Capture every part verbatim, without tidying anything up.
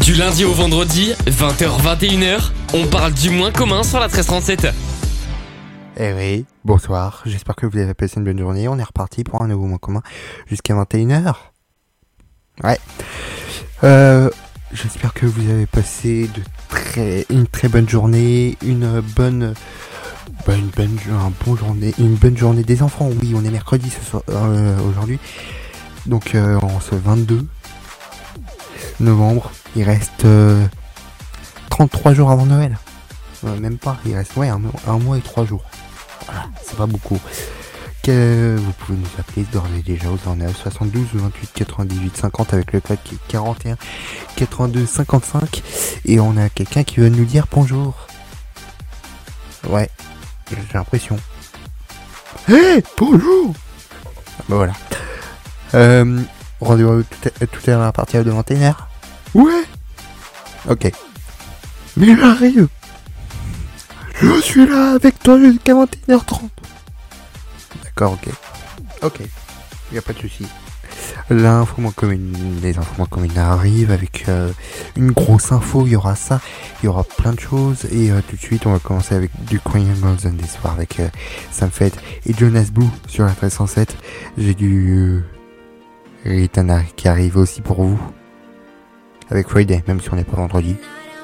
Du lundi au vendredi, vingt heures vingt et une heures, on parle du moins commun sur la treize trente-sept. Eh oui, bonsoir, j'espère que vous avez passé une bonne journée. On est reparti pour un nouveau moins commun jusqu'à vingt et une heures. Ouais. Euh, j'espère que vous avez passé de très, une très bonne journée, une bonne, bah une bonne, un bon journée, une bonne journée des enfants. Oui, on est mercredi ce soir, euh, aujourd'hui. Donc, euh, en ce vingt-deux novembre, il reste euh, trente-trois jours avant Noël. Euh, même pas, il reste ouais, un, un mois et trois jours. Voilà, c'est pas beaucoup. Que vous pouvez nous appeler d'ores et déjà au zéro neuf soixante-douze vingt-huit quatre-vingt-dix-huit cinquante avec le code qui est quarante et un quatre-vingt-deux cinquante-cinq. Et on a quelqu'un qui veut nous dire bonjour. Ouais, j'ai l'impression. Hé, hey, bonjour. Bah voilà. Euh, rendez-vous tout à, tout à l'heure à partir de vingt et une heures. Ouais. Ok. Mais j'arrive. Je suis là avec toi jusqu'à vingt et une heures trente. D'accord, ok. Ok. Y a pas de souci. L'info moins commune, les infos moins communes arrivent avec euh, une grosse info. Il y aura ça, il y aura plein de choses. Et euh, tout de suite, on va commencer avec du Queen Golden des soirs avec euh, Sam Fett et Jonas Blue sur la treize cent sept. J'ai du euh, Ritana qui arrive aussi pour vous avec Friday, même si on n'est pas vendredi.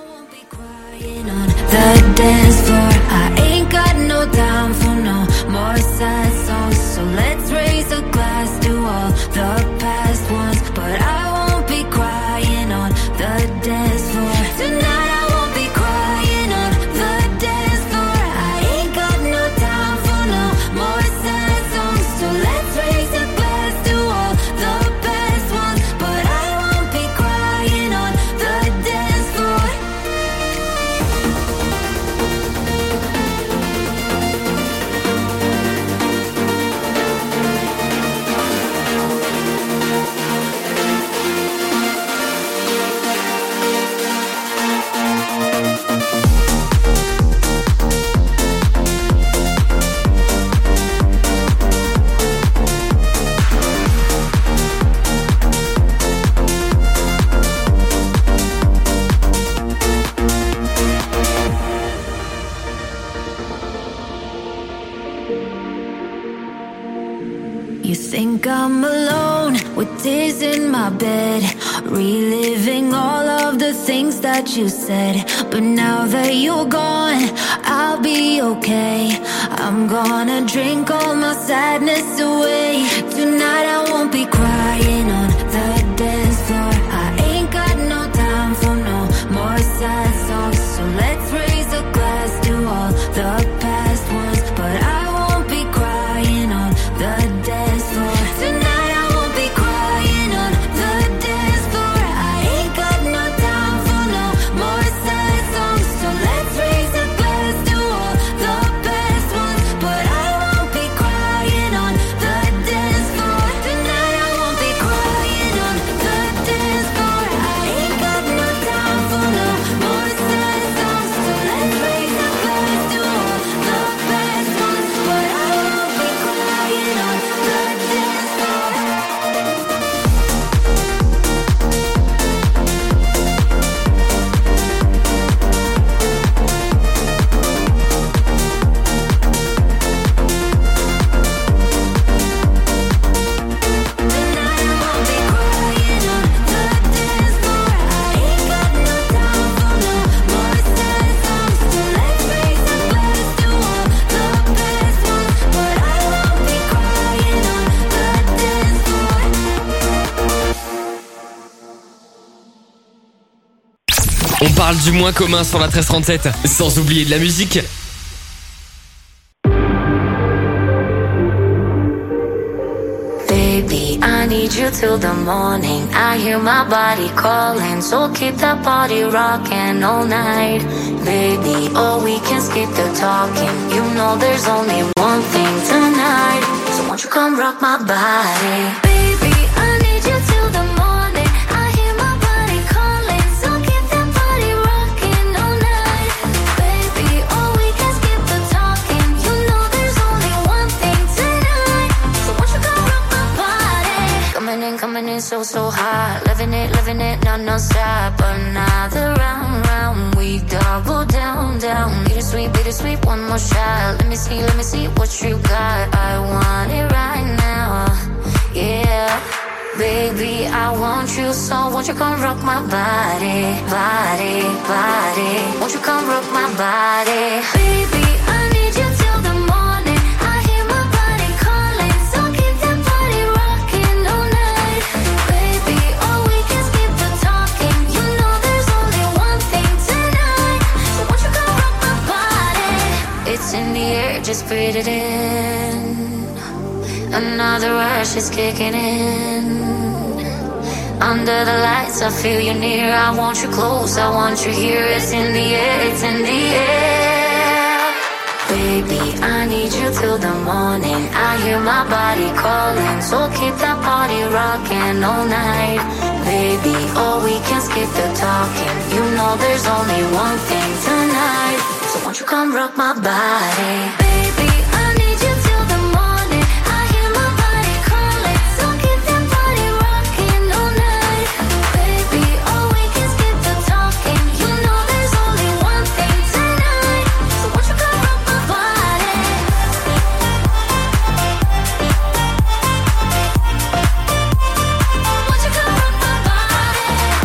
The dance floor, I ain't got no time for no more sad songs. So let's raise a glass to all the past ones. But I won't be crying on the dance floor. Tonight I won't be crying on the dance floor. I ain't got no time for no more sad songs. So let's raise a glass to all the past ones. But I won't be crying on the dance floor. You think I'm alone with tears in my bed, reliving all of the things that you said. But now that you're gone, I'll be okay. I'm gonna drink all my sadness away. Tonight I won't be crying on the dance floor. I ain't got no time for no more sad songs. So let's raise a glass to all the past ones. But I won't be crying on the dance floor. Tonight I won't be crying on the dance floor. I ain't got no time for no more sad songs. So let's raise a glass to all the best ones. But I won't be crying on the dance floor. Tonight I won't be crying on the dance floor. I ain't got no time for no more sad songs. So let's raise a glass to all the best ones. But I won't be crying on the dance floor. On parle du moins commun sur la treize trente-sept, sans oublier de la musique. Baby, I need you till the morning. I hear my body calling, so keep that body rocking all night. Baby, oh, we can skip the talking. You know there's only one thing tonight. So won't you come rock my body? Baby, I need you till the morning. I hear my body calling, so keep that body rocking all night. Baby, oh, we can skip the talking. You know there's only one thing tonight. So won't you come rock my body? Coming in, coming in so, so high. hot, living it, living it, no, no stop. Another round, round, we double down, down. Bittersweet, bittersweet, one more shot. Let me see, let me see what you got. I want it right now, yeah. Baby, I want you, so won't you come rock my body, body, body. Won't you come rock my body? Baby, I need you till the morning. I hear my body calling, so keep that body rocking all night. Baby, oh, we can skip the talking. You know there's only one thing tonight, so won't you come rock my body? It's in the air, just breathe it in. Another rush is kicking in. Under the lights, I feel you near. I want you close, I want you here. It's in the air, it's in the air. Baby, I need you till the morning. I hear my body calling, so keep that party rocking all night. Baby, oh, we can skip the talking. You know there's only one thing tonight, so won't you come rock my body? Baby, I need you till the morning. I hear my body calling, so keep that body rocking all night. Baby, oh, we can skip the talking. You know there's only one thing tonight, so won't you come rock my body? Won't you come rock my body?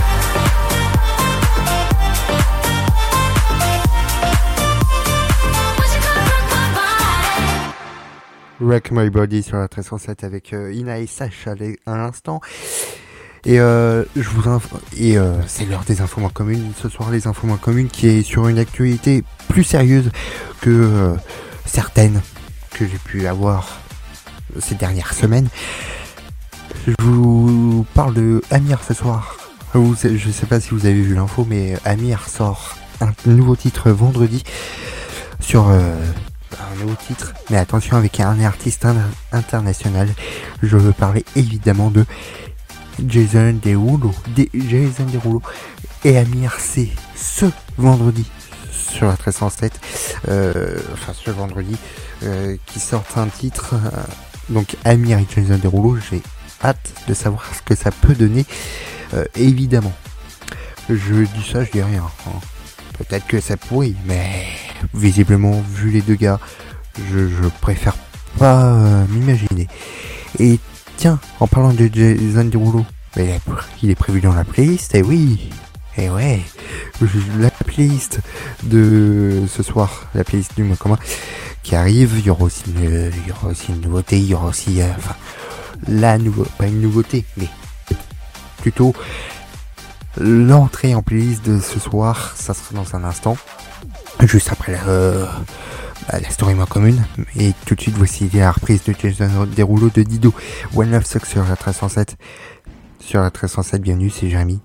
Won't you come rock my body? Wreck My Body sur la treize cent sept avec euh, Ina et Sacha à l'instant. Et euh, je vous inf- et euh, c'est l'heure des infos moins communes. Ce soir, les infos moins communes qui est sur une actualité plus sérieuse que euh, certaines que j'ai pu avoir ces dernières semaines. Je vous parle de Amir ce soir. Vous, je sais pas si vous avez vu l'info, mais Amir sort un nouveau titre vendredi sur euh, un nouveau titre, mais attention, avec un artiste in- international. Je veux parler évidemment de Jason Derulo. De- Jason Derulo et Amir, c'est ce vendredi sur la treize cent sept, euh, enfin ce vendredi, euh, qui sortent un titre. Euh, donc Amir et Jason Derulo, j'ai hâte de savoir ce que ça peut donner. Euh, évidemment, je dis ça, je dis rien. Hein. Peut-être que ça pourrit, mais visiblement, vu les deux gars, je, je préfère pas euh, m'imaginer. Et tiens, en parlant de Jason Derulo, mais il est prévu dans la playlist, et oui, et ouais, la playlist de ce soir, la playlist du mois commun qui arrive, il y aura aussi une, il y aura aussi une nouveauté, il y aura aussi, euh, enfin, la nouveauté, pas une nouveauté, mais plutôt l'entrée en playlist de ce soir, ça sera dans un instant, juste après la, euh, la story moins commune. Et tout de suite, voici la reprise de Jason Derulo de Dido, One Love Sucks sur la treize cent sept. Sur la treize cent sept, bienvenue, c'est Jérémy.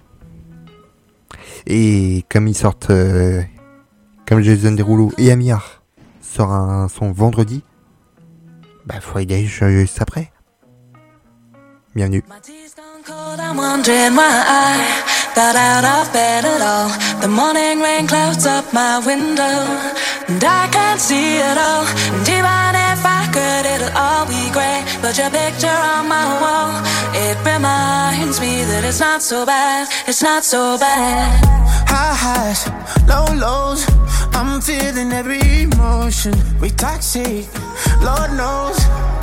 Et comme ils sortent, euh, comme Jason Derulo et Amir sort un son vendredi, bah Friday juste après. Bienvenue. I'm wondering why I got out of bed at all. The morning rain clouds up my window, and I can't see it all. And even if I could, it'll all be grey. But your picture on my wall, it reminds me that it's not so bad. It's not so bad. High highs, low lows, I'm feeling every emotion. We toxic, Lord knows.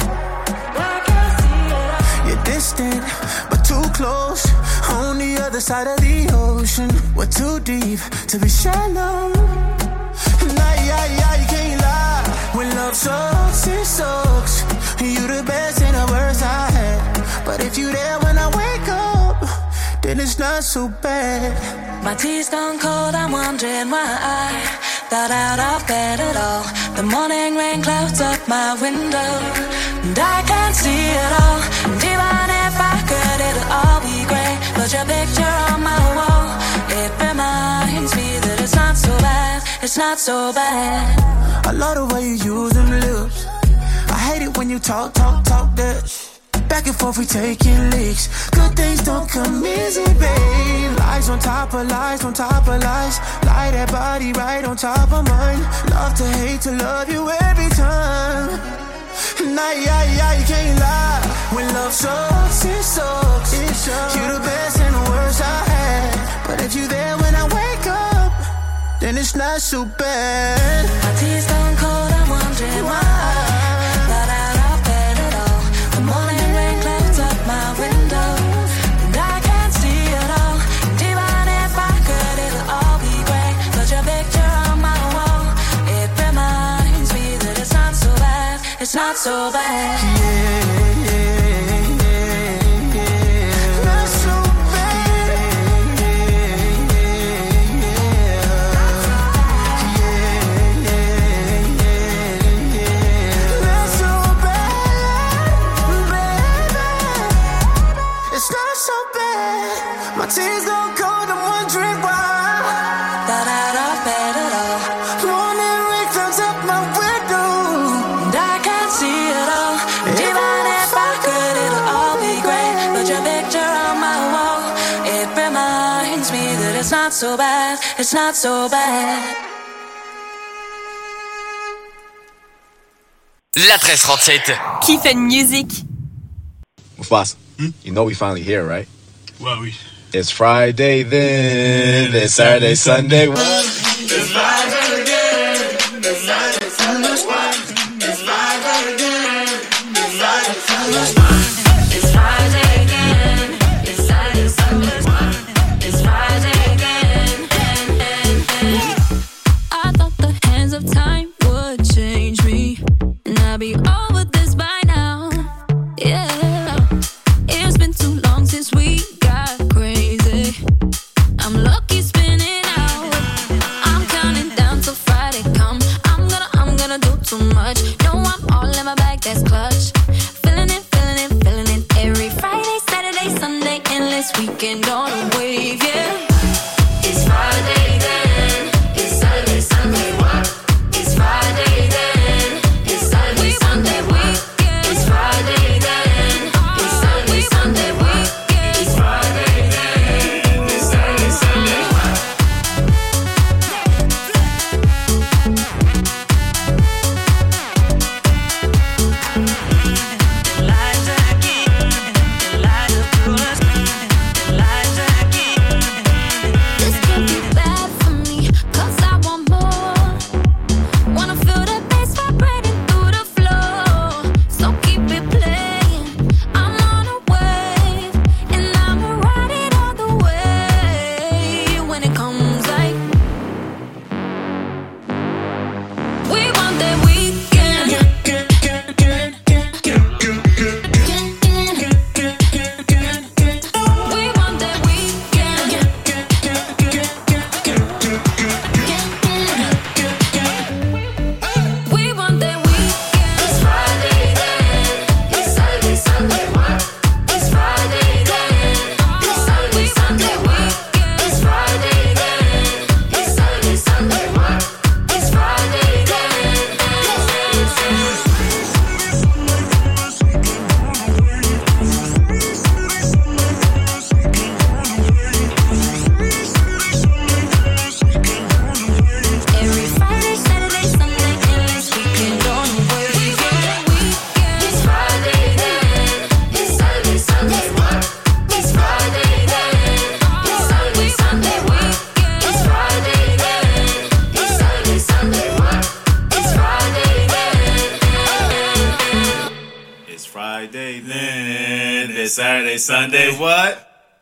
You're distant, but too close. On the other side of the ocean, we're too deep to be shallow. Nah, yeah, yeah, you can't lie. When love sucks, it sucks. You the best and the worst I had. But if you there when I wake up, then it's not so bad. My tea's gone cold, I'm wondering why I got out of bed at all. The morning rain clouds up my window, and I can't see it all. And even if I could, it'll all be grey. But your picture on my wall, it reminds me that it's not so bad. It's not so bad. I love the way you use them lips. I hate it when you talk, talk, talk that shit. Back and forth we taking leaks. Good things don't come easy, babe. Lies on top of lies, on top of lies. Lie that body right on top of mine. Love to hate to love you every time. Nah, yeah, yeah, you can't lie. When love sucks, it sucks. It sucks. You the best not so bad. My tea's gone cold, I'm wondering why I got out of bed at all. The morning rain clouds up my window, and I can't see it all. And even if I could, it'll all be great. Put your picture on my wall. It reminds me that it's not so bad. It's not so bad. Yeah, yeah, yeah, yeah. Not so bad. Yeah, yeah, yeah. Yeah, yeah, yeah. Not so bad, baby. It's not so bad. My tears go cold, I'm wondering why. Got out of bed at all. Morning rain clouds up my window, And I can't see it all. And even if I could, it'll all be great. Put your picture on my wall. It reminds me that it's not so bad. It's not so bad. La treize trente-sept. Kiff and Music. Mufasa, you know we finally here, right? Well, we. It's Friday then, it's Saturday, Sunday. What? It's Friday again. It's Friday, Sunday. What? It's Friday again. It's Friday, Sunday. It's Friday again. It's Saturday, Sunday. It's Friday again. I thought the hands of time would change me, and I'd be over this by now. Yeah, it's been too long since we got crazy. I'm lucky spinning out. I'm counting down till Friday come. I'm gonna, I'm gonna do too much. No, I'm all in my bag, that's clutch. Feeling it, feeling it, feeling it. Every Friday, Saturday, Sunday, endless weekend on a wave, yeah. It's Friday then. It's Saturday, Sunday, what? It's Friday then. It's Saturday, Sunday, what? It's Friday then. It's Saturday, Sunday, what? It's Friday then. It's Saturday, Sunday, what? This could be bad for me, 'cause I want more. Wanna feel the bass vibrating through the floor. So keep it playing. I'm on a wave, and I'ma ride it all the way. When it comes like we want that weekend. We want that weekend. We want that weekend. It's Friday then. It's Saturday, Sunday, what? It's Friday then. It's Saturday, Sunday, what? It's Friday then. It's Saturday, Sunday, what? It's Friday then. Every Friday, Saturday, Sunday, endless weekend on the way. We want that weekend. It's Friday then. It's Saturday, Sunday, what? It's Friday then. It's Saturday, Sunday, what? It's Friday then. It's Saturday, Sunday, what? It's Friday then. It's Friday then. It's Saturday, Sunday. What?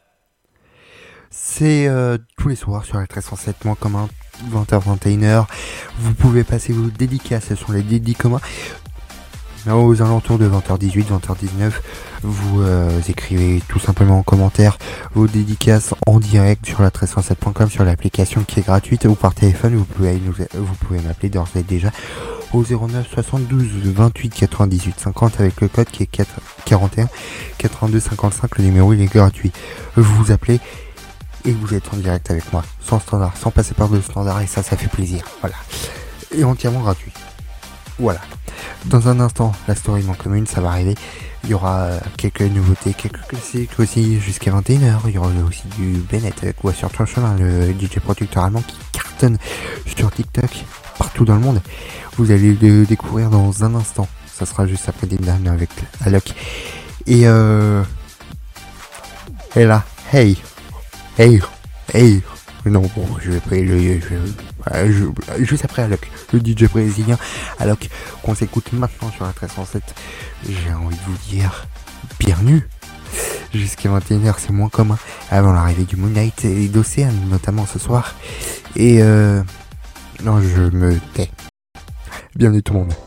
C'est euh, tous les soirs sur la treize cent sept point commun, vingt heures vingt et une heures. Vous pouvez passer vos dédicaces, ce sont les dédits communs. Aux alentours de vingt heures dix-huit, vingt heures dix-neuf, vous euh, écrivez tout simplement en commentaire vos dédicaces en direct sur la treize cent sept point com, sur l'application qui est gratuite, ou par téléphone. Vous pouvez, nous, vous pouvez m'appeler d'ores et déjà au zéro neuf soixante-douze vingt-huit quatre-vingt-dix-huit cinquante avec le code qui est quarante et un quatre-vingt-deux cinquante-cinq. Le numéro il est gratuit. Vous vous appelez et vous êtes en direct avec moi, sans standard, sans passer par le standard, et ça, ça fait plaisir. Voilà. Et entièrement gratuit. Voilà. Dans un instant, la story de mon commune, ça va arriver. Il y aura euh, quelques nouveautés, quelques classiques aussi jusqu'à vingt et une heures. Il y aura aussi du Bennett avec Quoi sur ton chemin, le D J producteur allemand qui cartonne sur TikTok partout dans le monde. Vous allez le découvrir dans un instant. Ça sera juste après des dames avec Alok. Et euh... Et là, hey, hey, hey, Non, bon, je vais prendre le, je, je, juste après Alok, le D J brésilien Alok, qu'on s'écoute maintenant sur la treize cent sept. J'ai envie de vous dire, bienvenue. Jusqu'à vingt et une heures, c'est moins commun. Avant l'arrivée du Moonlight et d'Océane, notamment ce soir. Et euh... non, je me tais. Bienvenue tout le monde.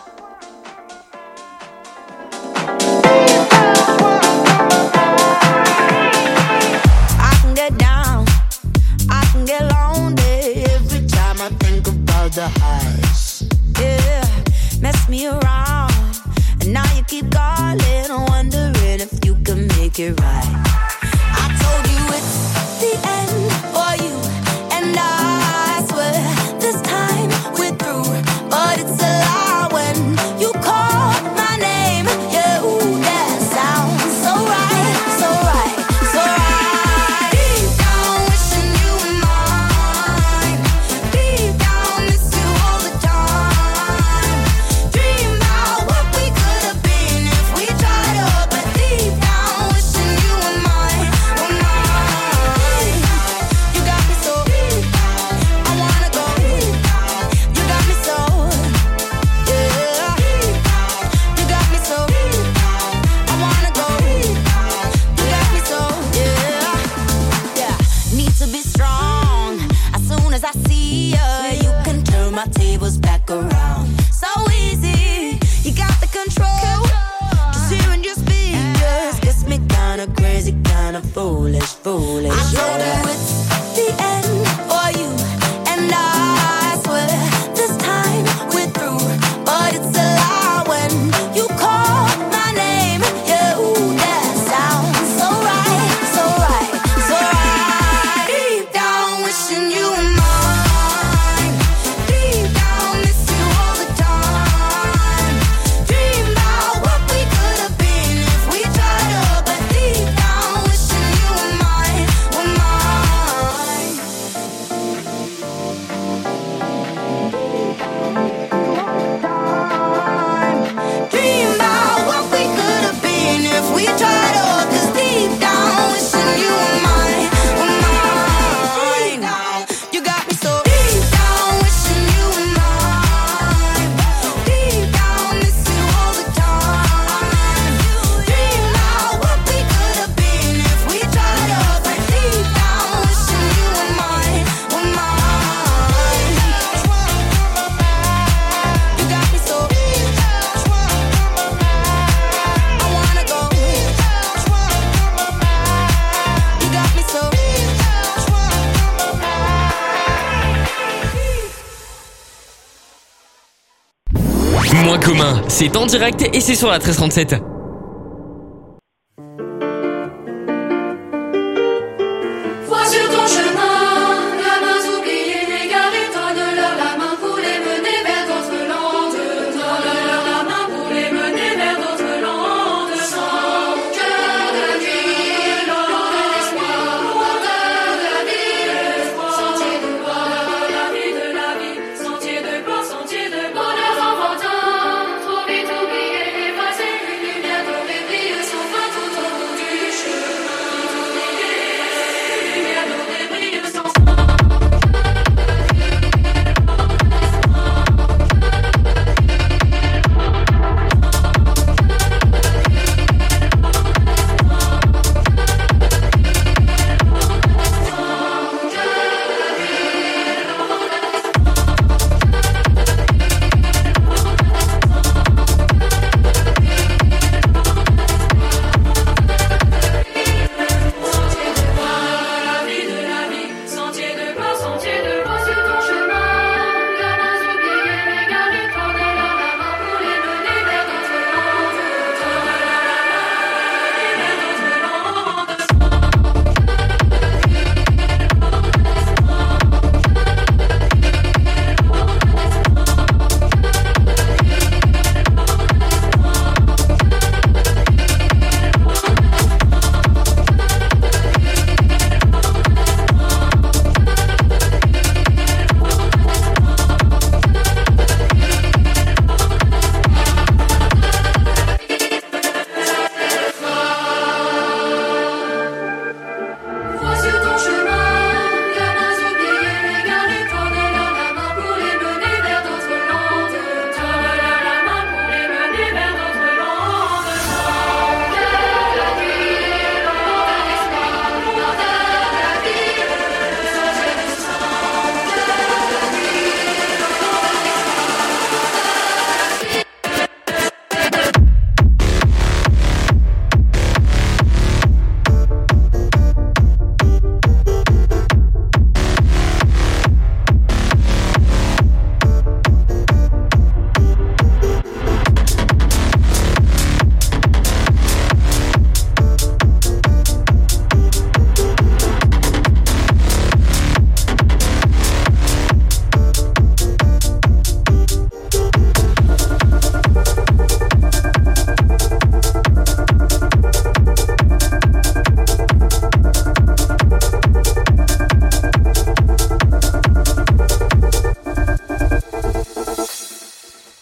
The highs, yeah, mess me around, and now you keep calling, wondering if you can make it right. I told you it's the end for you, and I swear this time we're through, but it's a lie when you call my name. Yeah, ooh, that sounds so right, so right, so right. Deep down, wishing you were mine. Deep down, miss you all the time. Dream about what we could have been if we tried up, but deep down, wishing you were mine, were mine. You got me so, I wanna go. You got me so, yeah. You got me so, I wanna go. You got me so, yeah. Yeah, need to be strong. As soon as I see ya, you can turn my tables back around. So easy, you got the control. Just hearing your speakers gets me kinda crazy, kinda foolish, foolish. I told you it's the end for you, and I swear this time we're through, but it's a lie when you call my name. Yeah, ooh, that sounds so right, so right, so right. Deep down, wishing you were mine. Deep down, miss you all the time. Dream about what we could have been if we tried up, but deep down, wishing you were mine, were mine. Dream about what we could have been if we tried up, 'cause deep down, wishing you were mine, were mine. You got me so deep down, wishing you were mine. Deep down, miss you all the time. Dream about what we could have been if we tried up, but deep down, wishing you were mine, were mine. You got me so, I wanna go. You got me so. Moins commun, c'est en direct et c'est sur la treize trente-sept. Vois sur ton chemin, gamins oubliés, égarés, donne-leur la main pour les mener vers d'autres landes. Donne-leur la main pour les mener vers d'autres landes. Sans cœur de vie, loin de l'espoir, loin de la vie, sentier de gloire, la vie de la vie, sentier de gloire, sentier de bonheur enfantin. Trop vite oublié, effacé, une lumière.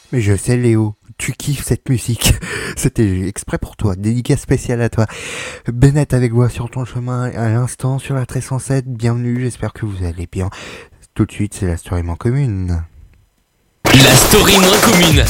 Mais je sais Léo, tu kiffes cette musique. C'était exprès pour toi, dédicace spéciale à toi. Bennett avec Voix sur ton chemin à l'instant sur la treize cent sept. Bienvenue, j'espère que vous allez bien. Tout de suite, c'est la story moins commune. La story moins commune.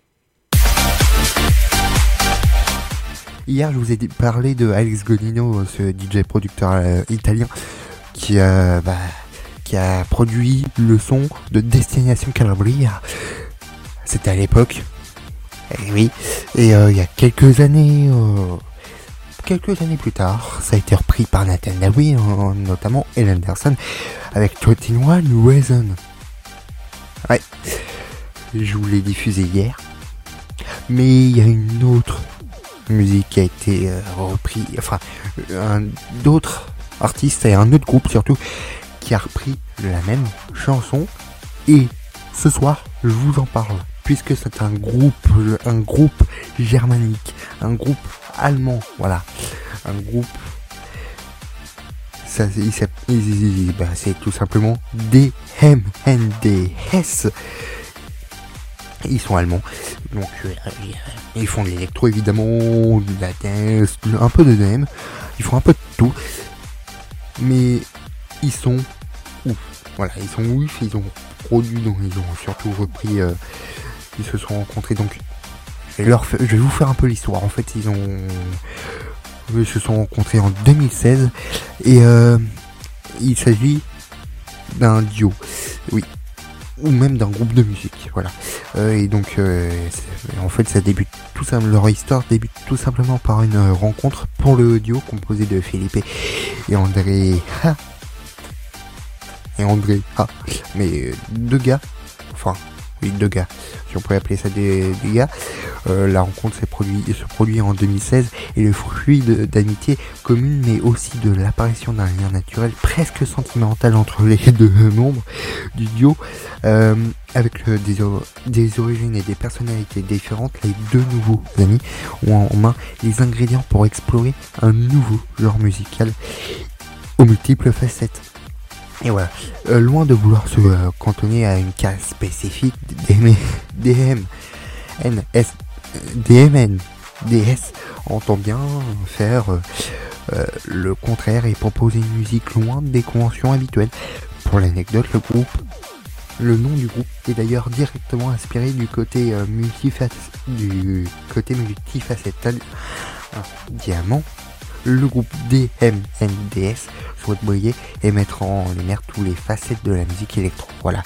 Hier, je vous ai parlé de Alex Godino, ce D J producteur euh, italien qui, euh, bah, qui a produit le son de Destination Calabria. C'était à l'époque. Et oui. Et euh, il y a quelques années, euh, quelques années plus tard, ça a été repris par Nathan Dawi, euh, notamment Ellen Anderson, avec vingt et un Reason. Ouais. Je vous l'ai diffusé hier. Mais il y a une autre musique qui a été euh, repris, enfin, un, d'autres artistes et un autre groupe surtout, qui a repris la même chanson. Et ce soir, je vous en parle. Puisque c'est un groupe, un groupe germanique, un groupe allemand, voilà, un groupe, ça, il, il, il, bah, c'est tout simplement D M N D S. Ils sont allemands, donc euh, ils font de l'électro évidemment, de la dance, un peu de D M, ils font un peu de tout, mais ils sont ouf, voilà, ils sont ouf, ils ont produit, donc ils ont surtout repris. Euh, Ils se sont rencontrés, donc je vais, leur fa- je vais vous faire un peu l'histoire. En fait, ils ont ils se sont rencontrés en deux mille seize et euh, il s'agit d'un duo, oui, ou même d'un groupe de musique, voilà. Euh, et donc, euh, en fait, ça débute tout ça, leur histoire débute tout simplement par une rencontre pour le duo composé de Philippe et André. Ha et André, ah, mais deux gars, enfin. Oui, deux gars, si on pourrait appeler ça des, des gars. Euh, la rencontre s'est produit, se produit en deux mille seize et le fruit de, d'amitié commune, mais aussi de l'apparition d'un lien naturel presque sentimental entre les deux membres du duo. Euh, avec le, des, des origines et des personnalités différentes, les deux nouveaux amis ont en main les ingrédients pour explorer un nouveau genre musical aux multiples facettes. Et voilà, euh, loin de vouloir se euh, cantonner à une case spécifique, D M N S, D M N D S entend bien faire euh, euh, le contraire et proposer une musique loin des conventions habituelles. Pour l'anecdote, le groupe, le nom du groupe est d'ailleurs directement inspiré du côté euh, multifac, du côté multifacettal diamant. Le groupe D M N D S souhaite briller et mettre en lumière tous les facettes de la musique électro. Voilà.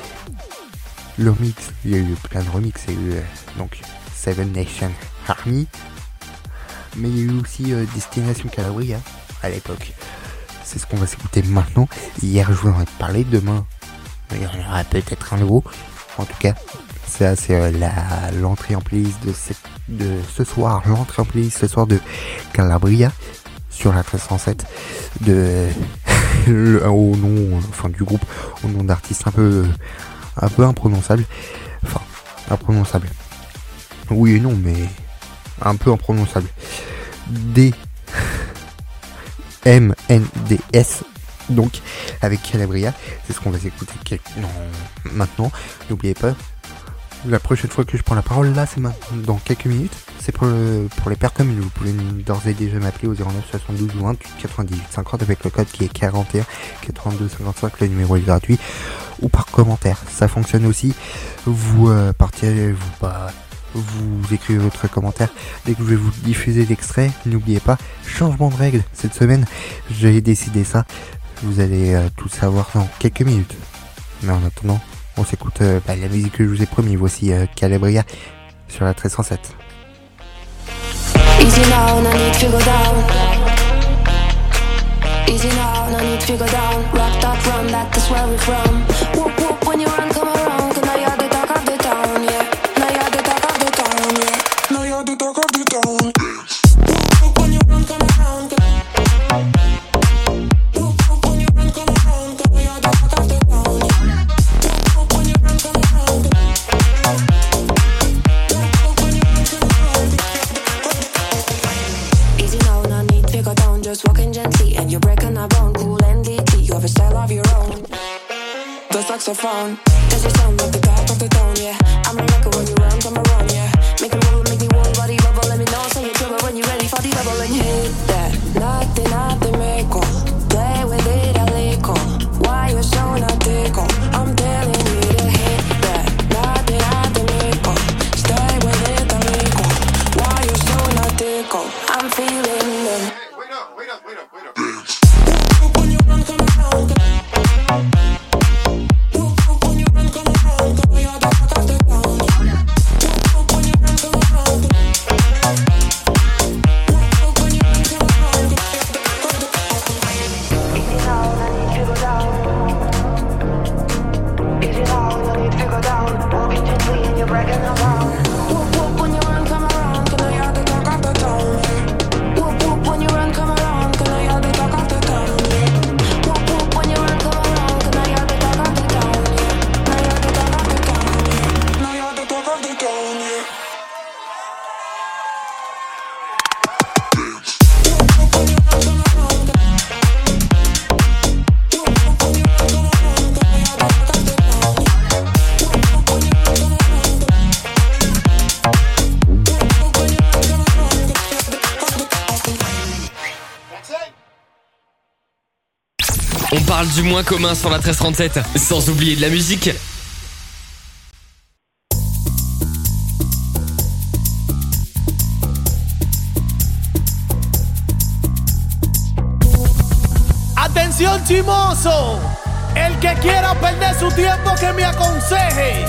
Le remix, il y a eu plein de remix, il y a eu euh, donc Seven Nation Army, mais il y a eu aussi euh, Destination Calabria à l'époque. C'est ce qu'on va s'écouter maintenant. Hier, je vous en ai parlé. Demain, il y en aura peut-être un nouveau. En tout cas, ça c'est euh, la, l'entrée en playlist de, cette, de ce soir, l'entrée en playlist ce soir de Calabria sur la treize cent sept de le, au nom, enfin du groupe, au nom d'artiste un peu, un peu imprononçable, enfin imprononçable. Oui et non, mais un peu imprononçable. D M N D S. Donc avec Calabria, c'est ce qu'on va écouter quel... non, maintenant. N'oubliez pas, la prochaine fois que je prends la parole, là, c'est maintenant, dans quelques minutes. C'est pour, le, pour les personnes, vous pouvez d'ores et déjà m'appeler au zéro neuf soixante-douze vingt-huit quatre-vingt-dix-huit cinquante avec le code qui est quarante et un quatre-vingt-deux cinquante-cinq, le numéro est gratuit, ou par commentaire. Ça fonctionne aussi. Vous euh, partagez, vous bah, vous écrivez votre commentaire dès que je vais vous diffuser l'extrait. N'oubliez pas, changement de règle cette semaine. J'ai décidé ça. Vous allez euh, tout savoir dans quelques minutes. Mais en attendant, on s'écoute euh, bah, la musique que je vous ai promis. Voici euh, Calabria sur la treize cent sept. Easy now, no need to go down. Easy now, no need to go down. Rock that run, that is where we're from. Whoop whoop when you run, come around. Cause now you're the talk of the town, yeah. Now you're the talk of the town, yeah. Now you're the talk of the town. Whoop whoop when you run, come around. Whoop whoop when you run, come around. Cause now you're the talk of the town, yeah. Whoop whoop when you run, come around. Just walking gently and you're breaking a bone. Cool and deeply, you have a style of your own. The saxophone, does it sound like the top of the tone, yeah. I'm a record when you run. On parle du moins commun sur la treize trente-sept, sans oublier de la musique. Atención chimoso, el que quiera perder su tiempo que me aconseje.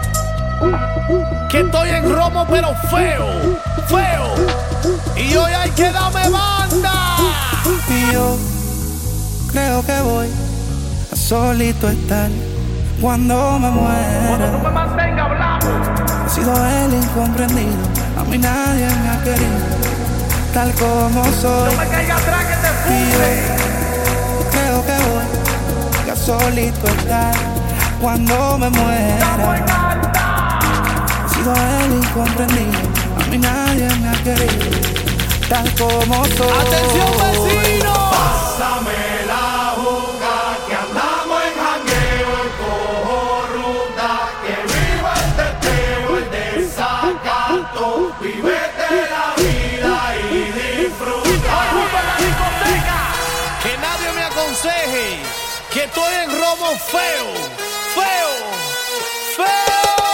Que estoy en romo pero feo, feo. Y hoy hay que darme banda. Y yo creo que voy a solito estar cuando me muera. Cuando tú me mantengas hablando. He sido el incomprendido, a mí nadie me ha querido, tal como soy. No me caiga atrás que te funde. Creo que voy a solito estar cuando me muera. He sido el incomprendido, a mí nadie me ha querido, tal como soy. ¡Atención vecino! Pásame la juca que andamos en jangueo, el cojo ruta, que viva el teteo, el desacato, vívete la vida y disfruta. ¡Ocupa la discoteca! Que nadie me aconseje que estoy en romo feo, feo, feo.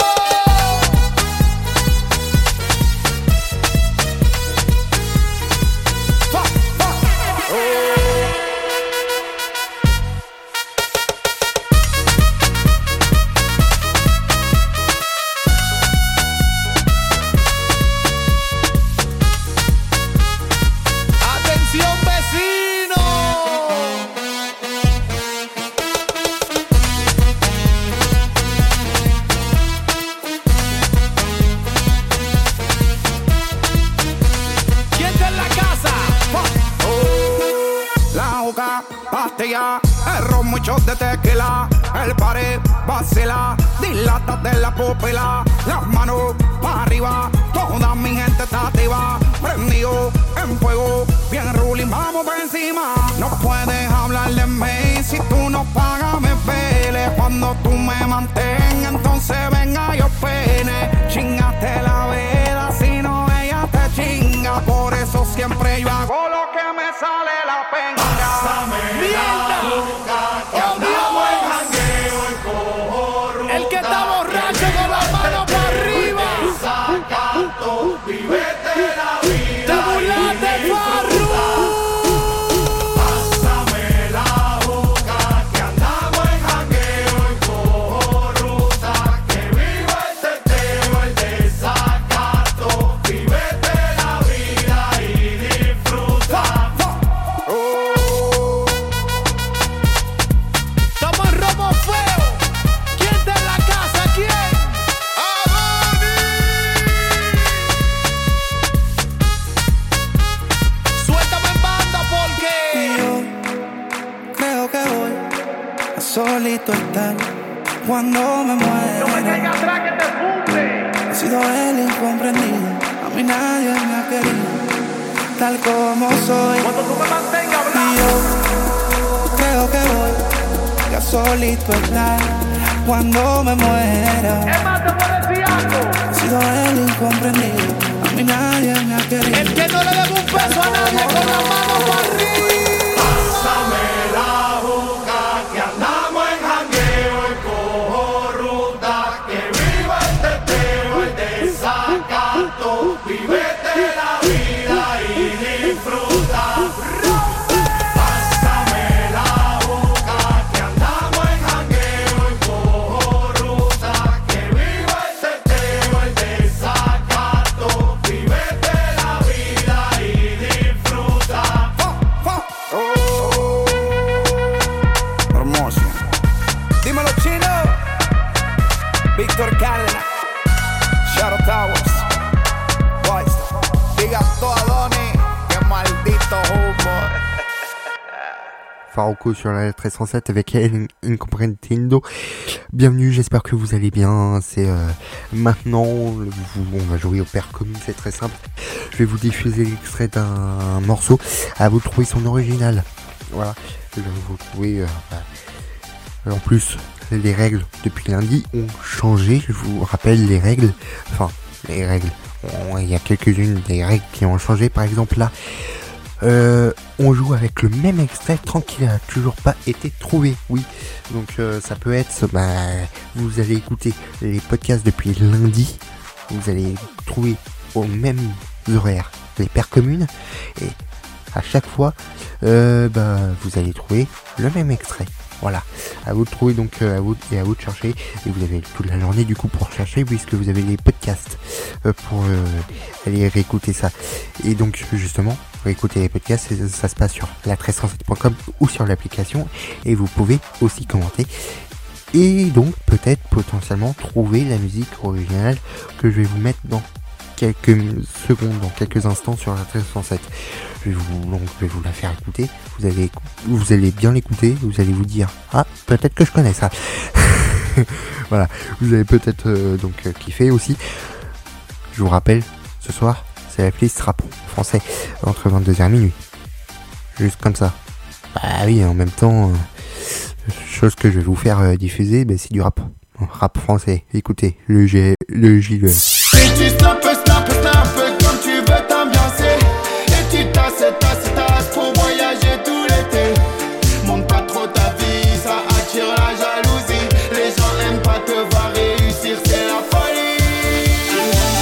El ron, muchos de tequila, el pared vacila, dilata de la pupila, las manos para arriba, toda mi gente está activa, prendido en fuego, bien ruling, vamos por encima. No puedes hablar de mí si tú no pagas me pele, cuando tú me mantengas, entonces venga yo pene, chingaste la vela, si no ella te chinga, por eso siempre yo hago lo que me sale la pena. El que está borracho con la mano para arriba. Desacato, vívete la vida. Te burlaste, Farru. Pásame la boca que andamos en jangueo y cojo ruta. Que viva el teteo, el desacato, vívete la vida y disfruta. Estamos en robo feo. ¿Quién está en la casa? ¿Quién? Suéltame en banda porque y yo creo que voy a solito estar cuando me muera. no me caiga atrás que te funde. He sido el incomprendido, a mí nadie me ha querido, tal como soy. Cuando tú me mantengas Y hablando. yo creo que voy a solito estar cuando me muera. Es más, te voy a decir algo. He sido el incomprendido, a mí nadie me ha querido. El que no le debe un peso a nadie con la mano para arriba. Pásame la boca que andamos en jangueo y cojo ruta. Que viva el teteo, el desacato, vívete la vida y disfruta. Pásame la boca que andamos en jangueo y cojo ruta. Que viva el teteo, el desacato, vívete la vida y disfruta. Oh, hermoso. Dímelo, chino. Víctor Cárdenas, Shadow Towers, Boys. Diga todo a Donny, que maldito humo. Farruko sur la treize cent sept avec El Incomprendido. Bienvenue, j'espère que vous allez bien. C'est euh, maintenant, le- vous- on va jouer au pair commun, c'est très simple. Je vais vous diffuser l'extrait d'un morceau. À vous de trouver son original. Voilà, je vais vous trouver. Euh, bah, en plus, les règles depuis lundi ont changé. Je vous rappelle les règles. Enfin, les règles. On- Il y a quelques-unes des règles qui ont changé. Par exemple là. Euh, on joue avec le même extrait tant qu'il n'a toujours pas été trouvé. Oui, donc euh, ça peut être, bah, vous allez écouter les podcasts depuis lundi, vous allez trouver aux mêmes horaires les paires communes et à chaque fois, euh, bah, vous allez trouver le même extrait. Voilà, à vous de trouver donc, euh, à vous et à vous de chercher, et vous avez toute la journée du coup pour chercher puisque vous avez les podcasts euh, pour euh, aller réécouter ça. Et donc justement, réécouter les podcasts, ça, ça se passe sur la un trois cent sept point com ou sur l'application, et vous pouvez aussi commenter et donc peut-être potentiellement trouver la musique originale que je vais vous mettre dans quelques secondes, dans quelques instants sur la un trois cent sept. Je vais vous, donc, je vais vous la faire écouter. Vous allez, vous allez bien l'écouter. Vous allez vous dire, ah, peut-être que je connais ça. Voilà. Vous allez peut-être euh, donc euh, kiffer aussi. Je vous rappelle, ce soir, c'est la playlist rap français entre vingt-deux heures et minuit. Juste comme ça. Bah oui, en même temps, euh, chose que je vais vous faire euh, diffuser, bah, c'est du rap. Rap français. Écoutez, le G, le J, le S. Et tu snap, snap, snap comme tu veux t'ambiancer. Et tu tasses, tasses, tasses pour voyager tout l'été. Monte pas trop ta vie, ça attire la jalousie. Les gens aiment pas te voir réussir, c'est la folie.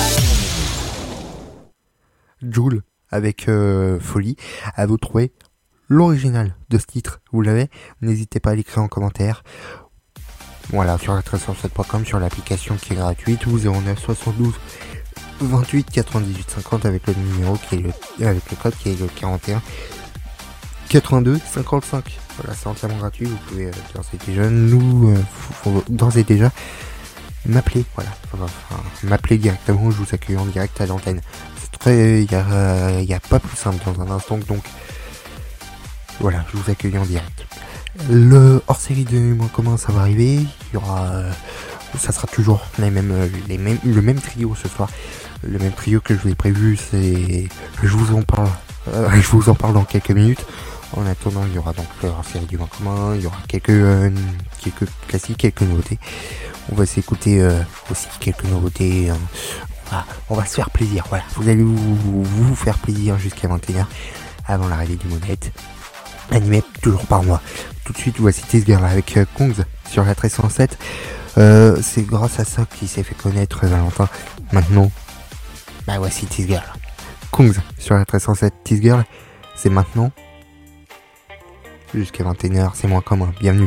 Jul avec euh, Folie. À vous de trouver l'original de ce titre. Vous l'avez? N'hésitez pas à l'écrire en commentaire. Voilà, sur la un trois cent sept point com, sur l'application qui est gratuite, ou zéro neuf soixante-douze vingt-huit quatre-vingt-dix-huit cinquante avec le numéro qui est le, avec le code qui est le quarante et un quatre-vingt-deux cinquante-cinq. Voilà, c'est entièrement gratuit. Vous pouvez euh, d'ores et déjà nous, euh, faut, d'ores et déjà m'appeler. Voilà, enfin, enfin, m'appeler directement. Je vous accueille en direct à l'antenne. C'est très, il y a, euh, y a pas plus simple dans un instant. Donc voilà, je vous accueille en direct. Le hors-série de Moins Commun, ça va arriver. Il y aura, euh, ça sera toujours les mêmes, les mêmes, le même trio ce soir. Le même trio que je vous ai prévu, c'est, je vous en parle, euh, je vous en parle dans quelques minutes. En attendant, il y aura donc le hors-série du Moins Commun. Il y aura quelques, euh, quelques classiques, quelques nouveautés. On va s'écouter euh, aussi quelques nouveautés. Hein. On va, on va se faire plaisir. Voilà, vous allez vous, vous, vous faire plaisir jusqu'à vingt et une heures avant l'arrivée du Monette. Animé toujours par moi. Tout de suite, voici This Girl avec euh, Kongs sur la un trois cent sept. Euh, c'est grâce à ça qu'il s'est fait connaître, Valentin. Maintenant, bah voici This Girl. Kongs sur la un trois cent sept. This Girl, c'est maintenant. Jusqu'à vingt et une heures, c'est Moins Commun. Bienvenue.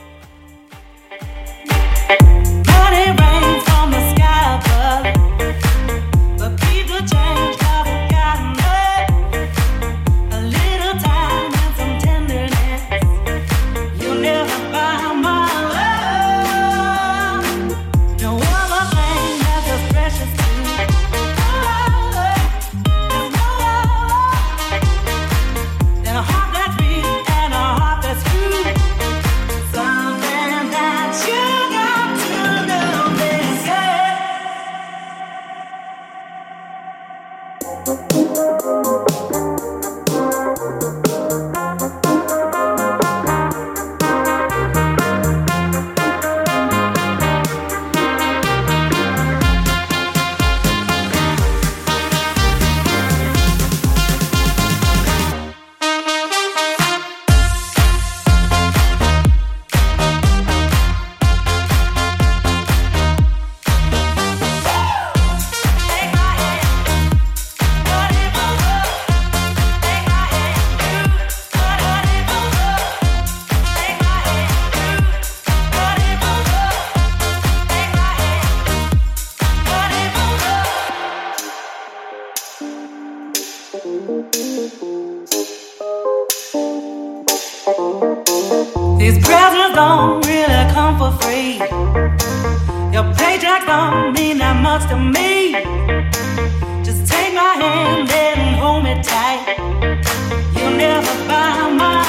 These presents don't really come for free. Your paycheck don't mean that much to me. Just take my hand and hold me tight. You'll never buy my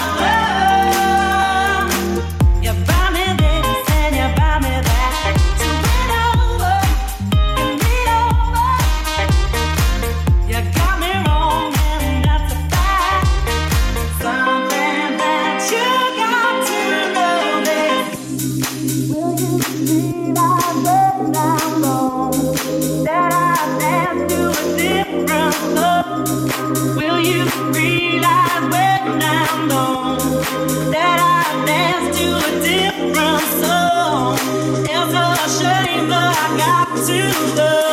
love. You buy me this and you buy me that. So lean over, you lean over. You got me wrong and that's a fact. Something that you got to know this. Will you believe I let down wrong? That I dance to a different love. Will you realize you a different song. It's a shame, but I got to love.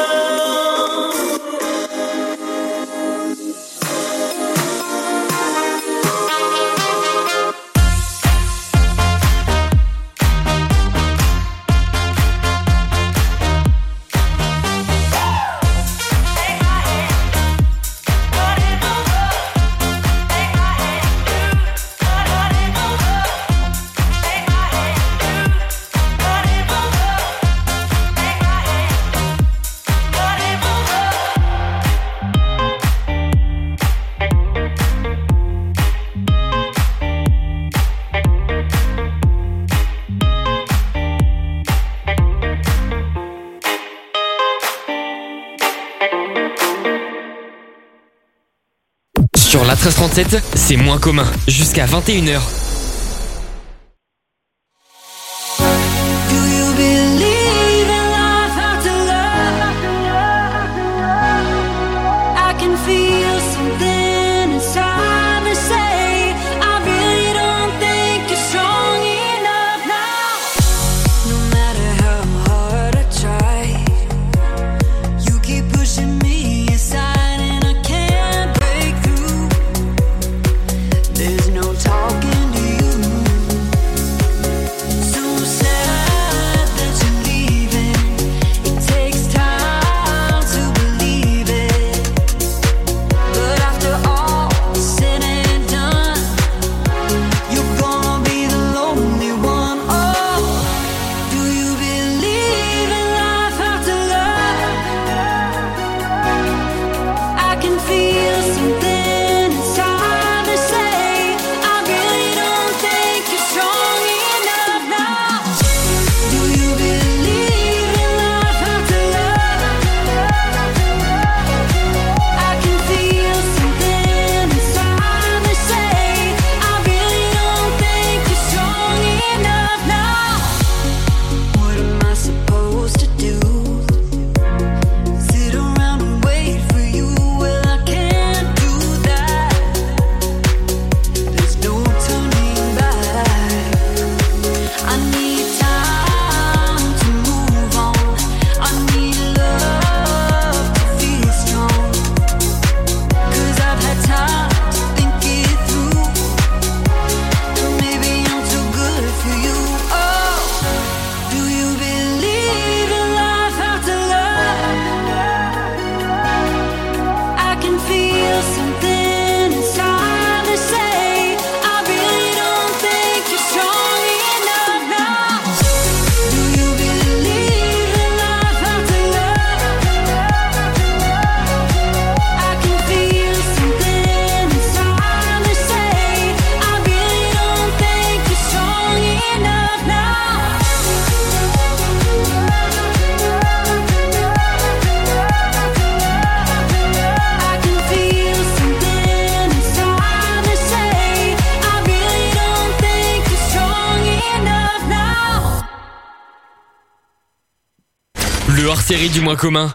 Sur la treize trente-sept, c'est moins commun, jusqu'à vingt et une heures. Le hors-série du mois commun.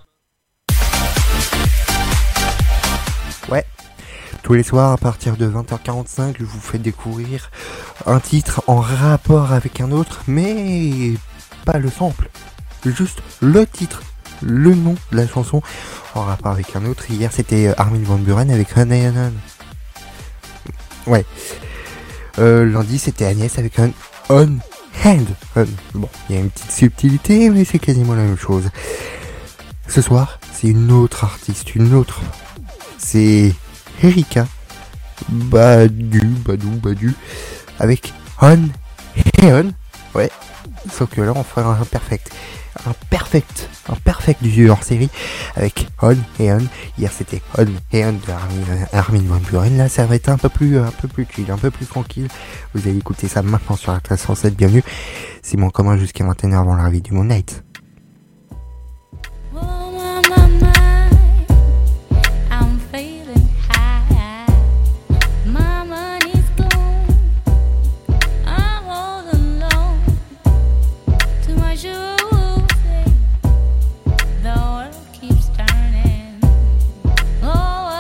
Ouais, tous les soirs à partir de vingt heures quarante-cinq, je vous fais découvrir un titre en rapport avec un autre, mais pas le sample, juste le titre, le nom de la chanson en rapport avec un autre. Hier c'était Armin van Buuren avec On and On. Ouais. Euh, lundi c'était Agnès avec un On Hand. On. Bon, il y a une petite subtilité, mais c'est quasiment la même chose. Ce soir, c'est une autre artiste, une autre. C'est Erika Badu, Badu, Badu, avec On et On. Ouais, sauf que là on fera un perfect. Un perfect, un perfect du vieux hors série avec On et On. Hier c'était On et On de Armin, Armin van Buuren. Là ça va être un peu plus, un peu plus chill, un peu plus tranquille. Vous allez écouter ça maintenant sur la treize cent sept. Bienvenue. C'est mon commun jusqu'à vingt et une heures avant l'arrivée du Moon Night.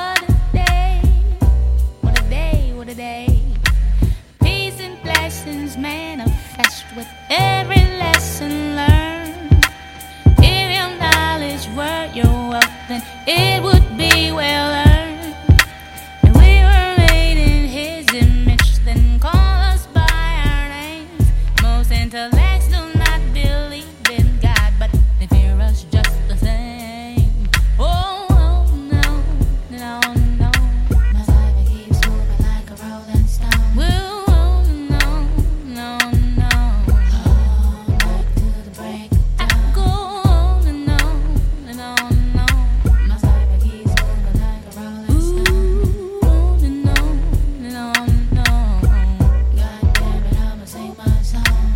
Peace and blessings things manifest with every lesson learned. If your knowledge were your wealth, then it would be well earned. And we were made in His image, then call us by our names. Most intellects do not believe in God, but they fear us just the same. Oh, oh no, no, no. My life keeps moving like a rolling stone. Whoa, oh, no, no, no. All night to the break of dawn. I go on and on and on and on. My life keeps moving like a rolling stone. On and on and on and on. God damn it, I'ma sing my song.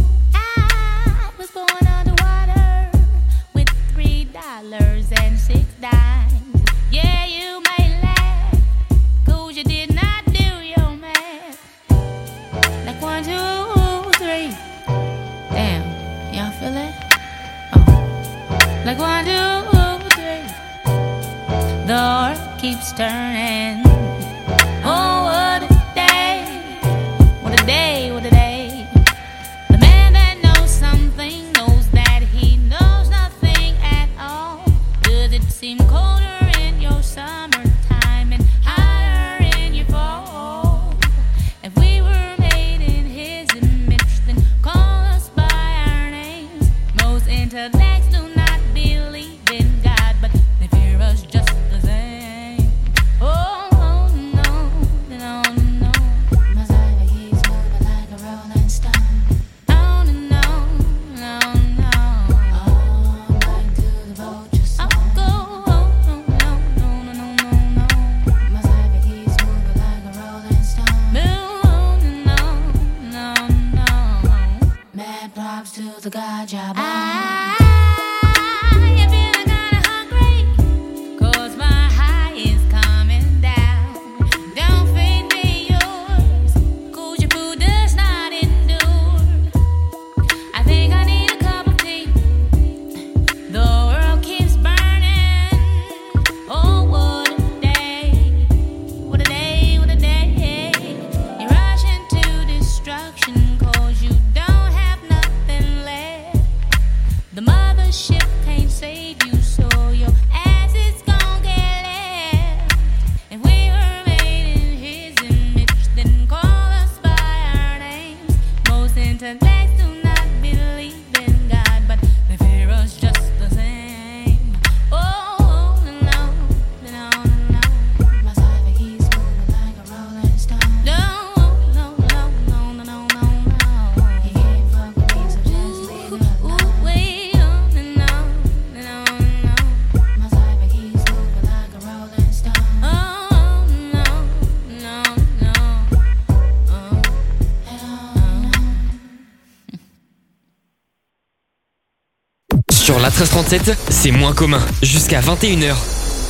I was born underwater with three dollars and six dimes. Yeah, you may laugh, 'cause you did not do your math. Like one, two, three. Damn, y'all feel it? Oh. Like one, two, three. The earth keeps turning. Oh, what a day. What a day, what a day. The man that knows something knows that he knows nothing at all. Does it seem colder in your summertime and hotter in your fall? If we were made in His image, then call us by our names. Most intellects do not believe in God, but they fear us just the same. Oh, oh no, no, no. My life keeps moving like a rolling stone. On and on, no, no. All night to the vulture song. I'll go on, no, no, no, no, no, no. My life keeps moving like a rolling stone. Move on and on, no, no. Mad props to the God job. I, you feeling kinda hungry? 'Cause my high is coming down. Don't feed me yours, 'cause your food does not endure. I think I need a cup of tea. The world keeps burning. Oh, what a day. What a day, what a day. You rush into destruction 'cause you don't have nothing left. The mothership can't save you, so your ass is gon' get left. If we were made in His image, then call us by our names. Most intellects do not believe in God, but they fear us just the same. Oh, no, no, no. My life keeps moving like a rolling stone. No, no, no, no, no, no, no, no. You can't fuck with me, so just leave it alone. Way on and on and on and on. My life keeps moving like a rolling stone. Oh, no, no, no. Oh, Sur la treize trente-sept, c'est moins commun. Jusqu'à vingt et une heures.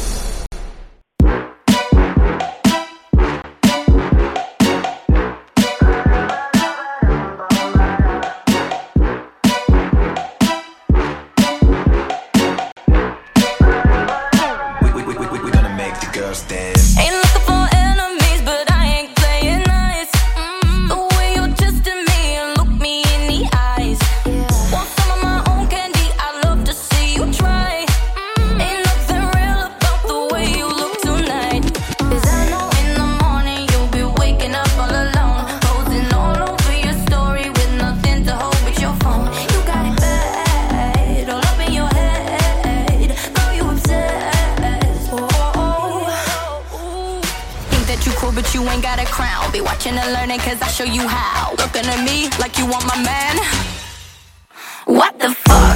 Ain't looking for enemies, but I ain't playing nice. Mm, the way you're testing me and look me in the eyes. Want some of my own candy? I love to see you try. Mm, ain't nothing real about the way you look tonight. 'Cause I know in the morning you'll be waking up all alone, posting all over your story with nothing to hold but your phone. You got it bad, all up in your head. Girl, you obsessed. Oh, oh, oh. Think that you cool, but you ain't got a crown. Be watching and learning, 'cause I show you how. Looking at me like you want my man. What the fuck?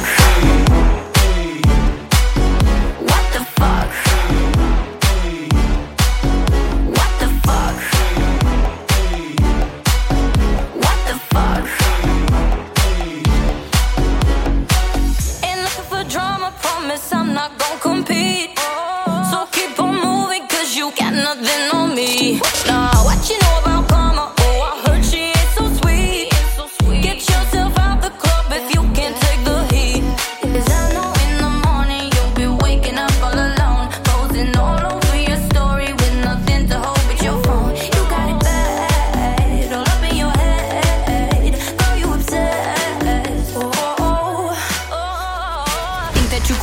What the fuck? What the fuck? What the fuck? Ain't looking for drama, promise I'm not gon' compete. So keep on moving, 'cause you got nothing on me. Nah, what you know about karma? Oh, I heard she ain't so sweet. Get yourself out the club if you can't take the heat.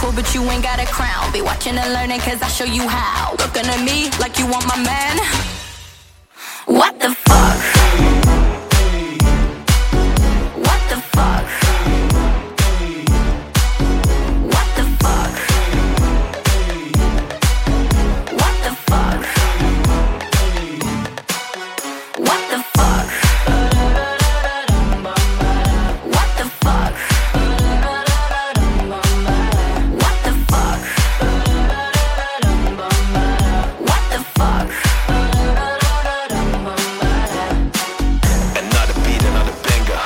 title, but you ain't got a crown. Be watching and learning, cause I show you how. Looking at me like you want my man. What the fuck? What the fuck? What the fuck? What the fuck? What the fuck? What the fuck? What the fuck? What the fuck? Another beat, another banger.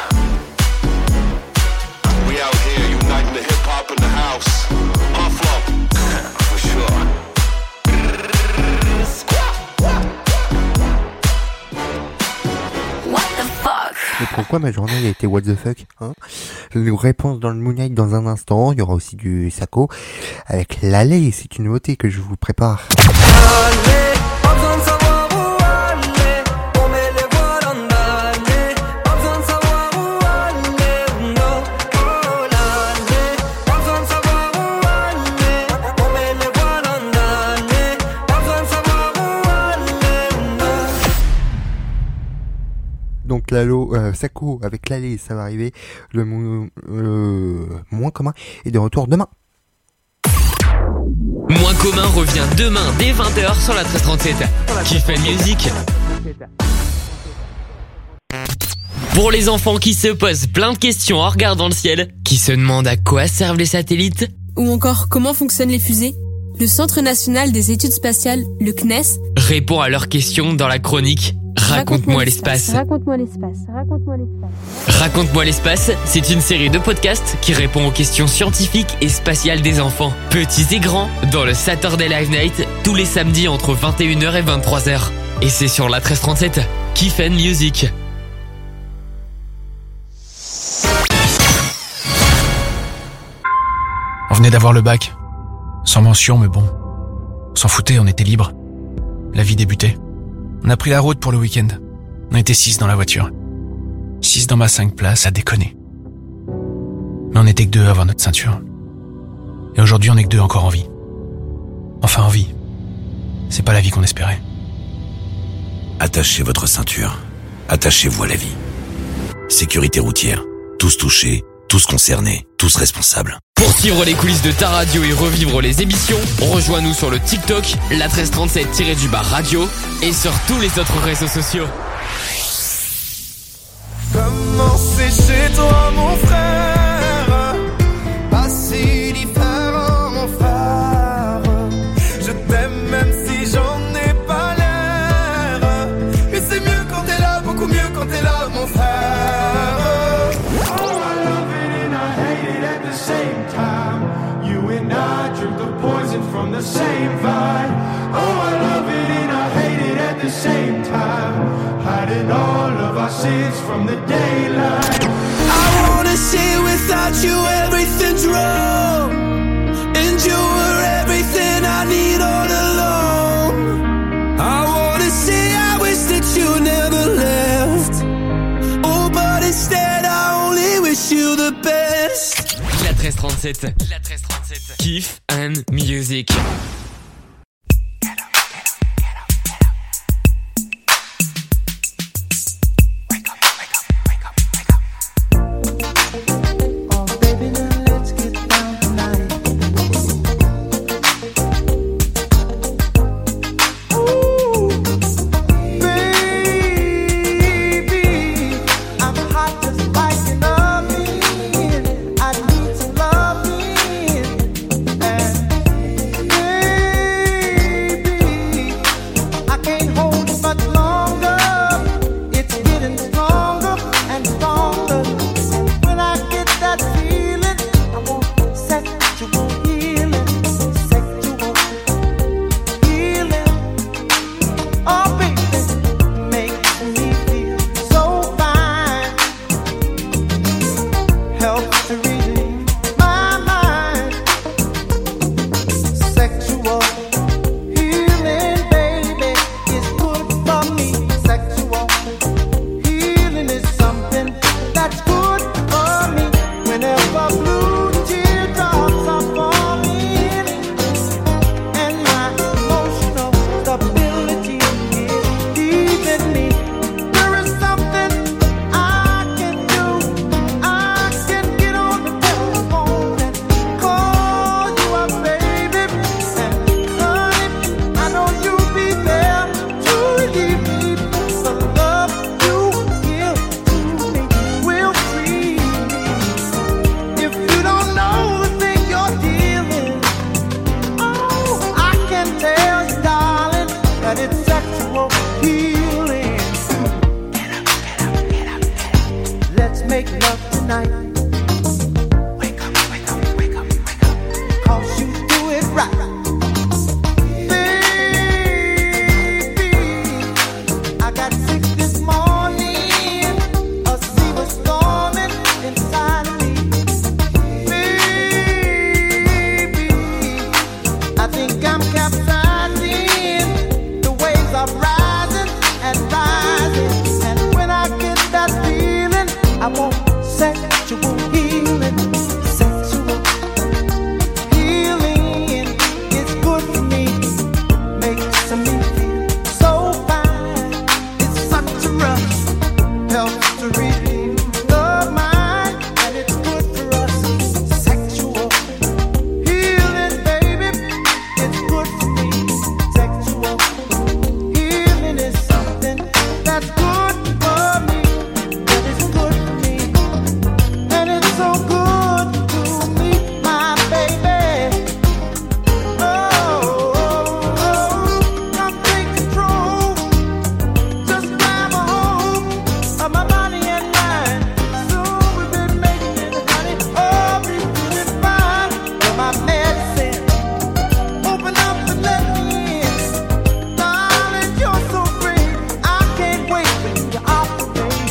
We out here uniting the hip hop in the house. On flow, for sure. What the fuck? Mais pourquoi ma journée a été what the fuck, hein? Les réponses dans le Moonlight dans un instant. Il y aura aussi du Sako avec l'allée. C'est une nouveauté que je vous prépare. Allez, pas besoin de savoir où aller. On met les voiles en allée. Pas besoin de savoir où aller. Non, oh l'allée. Pas besoin de savoir où aller. On met les voiles en allée. Pas besoin de savoir où aller. Non. Donc Lalo, euh, Sako avec l'allée, ça va arriver. Le mo- euh, moins commun est de retour demain. Moins commun revient demain dès vingt heures sur la treize trente-sept. Kiff and Music. Pour les enfants qui se posent plein de questions en regardant le ciel, qui se demandent à quoi servent les satellites, Ou encore, comment fonctionnent les fusées? Le Centre national des études spatiales, le C N E S, répond à leurs questions dans la chronique Raconte-moi l'espace. Raconte-moi l'espace. Raconte-moi l'espace. Raconte-moi l'espace, c'est une série de podcasts qui répond aux questions scientifiques et spatiales des enfants, petits et grands, dans le Saturday Live Night, tous les samedis entre vingt et une heures et vingt-trois heures. Et c'est sur la treize trente-sept, Kiff and Music. On venait d'avoir le bac. Sans mention, mais bon. On s'en foutait, on était libre. La vie débutait. On a pris la route pour le week-end. On était six dans la voiture. Six dans ma cinq places, à déconner. Mais on était que deux à avoir notre ceinture. Et aujourd'hui, on est que deux encore en vie. Enfin, en vie. C'est pas la vie qu'on espérait. Attachez votre ceinture. Attachez-vous à la vie. Sécurité routière. Tous touchés, tous concernés, tous responsables. Pour suivre les coulisses de ta radio et revivre les émissions, rejoins-nous sur le TikTok, la treize trente-sept-du-bas radio et sur tous les autres réseaux sociaux. Comment c'est chez toi mon frère? Pas si différent mon frère. Je t'aime même si j'en ai pas l'air. Mais c'est mieux quand t'es là, beaucoup mieux quand t'es là mon frère. Oh, I love it and I hate it at the same time. You and I drink the poison from the same vine. Oh, I love it and I hate it at the same time. Hiding all of our sins from the daylight. I wanna say without you everything's wrong. And you were everything I need all along. I wanna say I wish that you never left. Oh, but instead I only wish you the best. La treize trente-sept. La treize trente-sept. Kiff and Music. I need some loving, and let's make love tonight. Wake up, wake up, wake up, wake up. 'Cause you do it right. Baby, I got sick this morning. A sea was storming inside of me. Baby, I think I'm capsizing. The waves are rising and rising. And when I get that feeling, I want sexual healing. Sexual healing is good for me. Makes me feel so fine. It's such a rush. Helps to relieve the mind. And it's good for us. Sexual healing, baby. It's good for me. Sexual healing is something that's good for me. That is good for me. And it's so good to me, my baby. Oh, come take control. Just grab a hold of my body and mind. Soon we'll be making it, honey. Oh, be feeling fine. You're my medicine. Open up and let me in. Darling, you're so great. I can't wait for you to operate.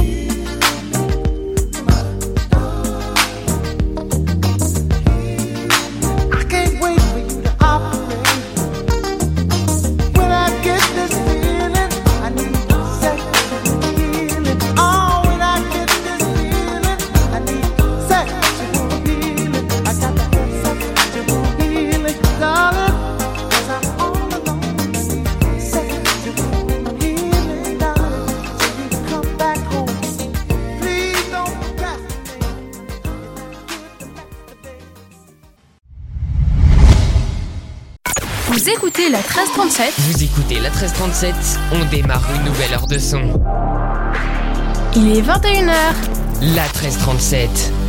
I can't wait for you to operate. When I get this feeling, I need sexual healing. Oh, when I get this feeling, I need sexual healing. I got to have sexual healing, darling. 'Cause I'm all alone. I need sexual healing, darling. So you can come back home. Please don't procrastinate. Vous écoutez la treize trente-sept. Vous écoutez la treize trente-sept, on démarre une nouvelle heure de son. Il est vingt et une heures. La treize trente-sept.